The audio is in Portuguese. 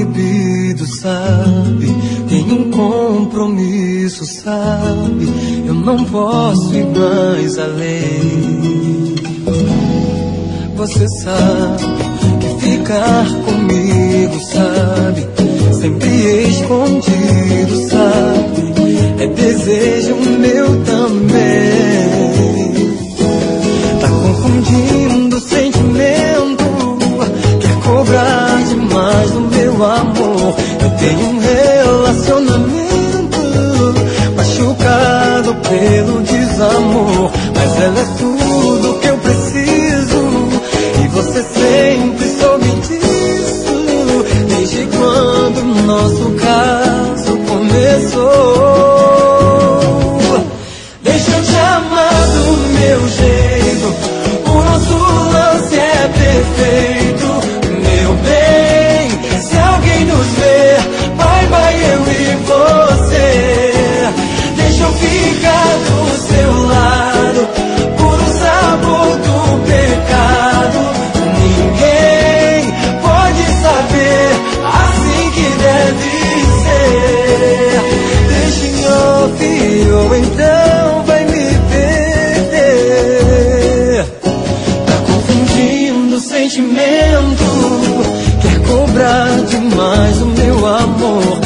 proibido, sabe? Tenho um compromisso, sabe? Eu não posso ir mais além. Você sabe que ficar comigo, sabe? Sempre escondido, sabe? É desejo meu também. Tá confundindo o sentimento, quer cobrar demais do meu amor. Eu tenho um relacionamento machucado pelo desamor, mas ela é tudo que eu preciso e você sempre soube disso, desde quando o nosso caso começou. Deixa eu te amar do meu jeito, o nosso lance é perfeito, meu bem. Se alguém nos ver, vai, eu e você. Deixa eu ficar do seu lado, puro sabor do pecado. Ninguém pode saber, assim que deve ser. Deixa em off ou então vai me perder. Tá confundindo o sentimento, quer cobrar demais o meu amor.